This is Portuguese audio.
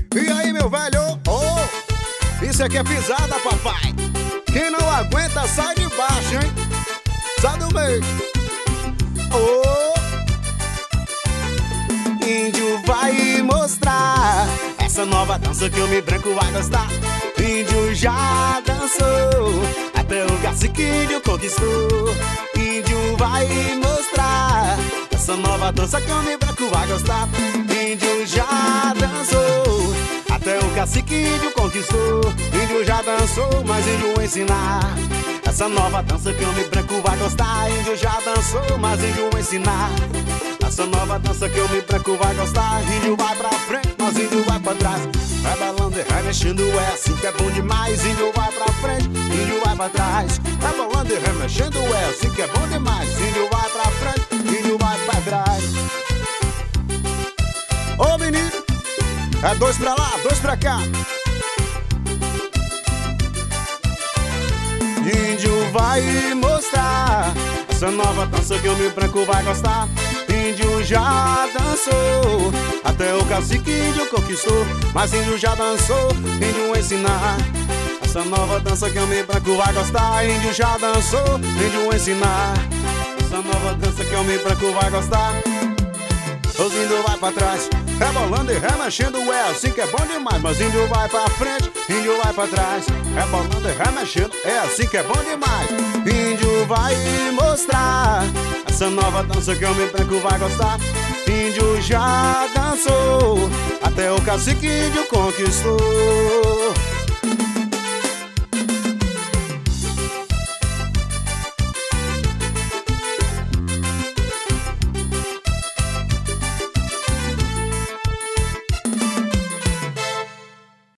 E aí, meu velho? Oh, isso aqui é pisada, papai. Quem não aguenta, sai de baixo, hein? Sai do meio. Oh, índio vai mostrar essa nova dança que o homem branco vai gostar. Índio já dançou, até o cacique índio conquistou. Índio vai mostrar essa nova dança que o homem branco vai gostar. Índio já dançou, até o cacique índio conquistou. Índio já dançou, mas índio vai ensinar essa nova dança que o homem branco vai gostar. Índio já dançou, mas índio vai ensinar essa nova dança que o homem branco vai gostar. Índio vai pra frente, mas índio vai pra trás. Vai balando e remexendo, é assim que é bom demais. Índio vai pra frente, índio vai pra trás. Vai balando e remexendo, é assim que é bom demais. Índio vai pra frente, índio vai pra trás. Ô menino, é dois pra lá, dois pra cá. Índio vai mostrar essa nova dança que o homem branco vai gostar. Índio já dançou, até o cacique índio conquistou. Mas índio já dançou, índio vai ensinar essa nova dança que o homem branco vai gostar. Índio já dançou, índio vai ensinar essa nova dança que o homem branco vai gostar. Os índios vai pra trás, rebolando e remexendo, é assim que é bom demais. Mas índio vai pra frente, índio vai pra trás, rebolando e remexendo, é assim que é bom demais. Índio vai mostrar essa nova dança que o homem branco vai gostar. Índio já dançou, até o cacique índio conquistou.